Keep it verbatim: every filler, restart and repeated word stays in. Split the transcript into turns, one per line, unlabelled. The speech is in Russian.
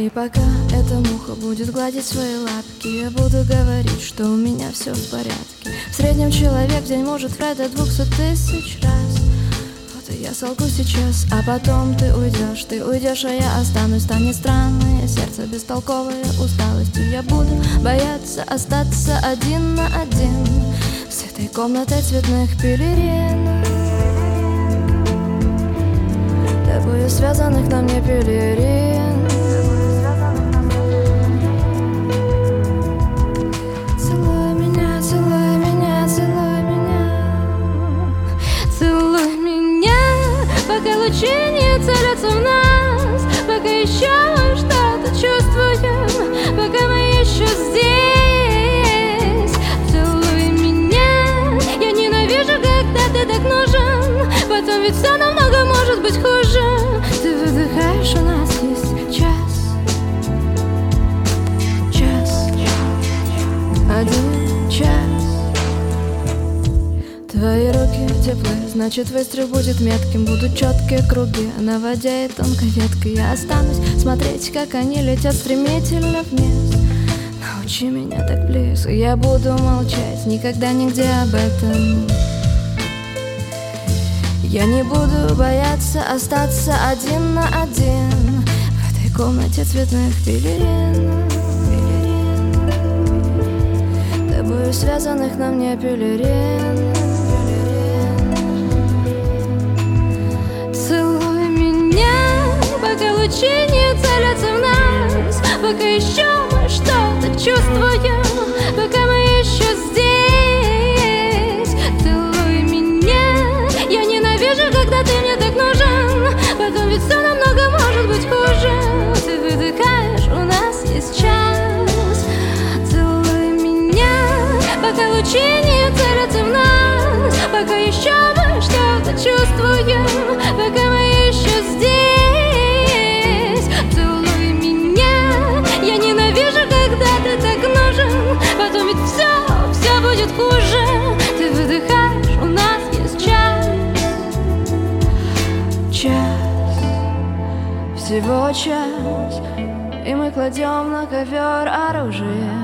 И пока эта муха будет гладить свои лапки, я буду говорить, что у меня все в порядке. В среднем человек в день может врать до двухсот тысяч раз. Вот и я солгу сейчас, а потом ты уйдешь. Ты уйдешь, а я останусь. Станет странное сердце, бестолковая усталость. И я буду бояться остаться один на один с этой комнатой цветных пелерин, тобою связанных на мне пелерин. Целуй меня, целуй меня, целуй меня, целуй меня, пока лучи не целятся в нас, пока еще мы что-то чувствуем, пока мы еще здесь. Целуй меня, я ненавижу, когда ты так нужен, потом ведь все намного может быть хуже. Ты выдыхаешь, у нас есть час, час, один час. Твои руки теплые, значит выстрел будет метким. Будут четкие круги на воде и тонкой веткой. Я останусь смотреть, как они летят стремительно вниз. Научи меня так близко, я буду молчать, никогда нигде об этом. Я не буду бояться остаться один на один в этой комнате цветных пелерин, тобою связанных на мне пелерин. Целуй меня, пока лучи не целятся в нас, пока еще мы что-то чувствуем, пока мы еще здесь. Целуй меня, я ненавижу, когда ты мне так нужен, потом ведь все намного может быть хуже. Ты выдыхаешь, у нас есть час. Целуй меня, пока лучи не целятся в нас, пока еще мы что-то чувствуем, пока мы еще здесь. Целуй меня, я ненавижу, когда ты так нужен, потом ведь все, все будет хуже. Ты выдыхаешь, у нас есть час, час, всего час, и мы кладем на ковер оружие.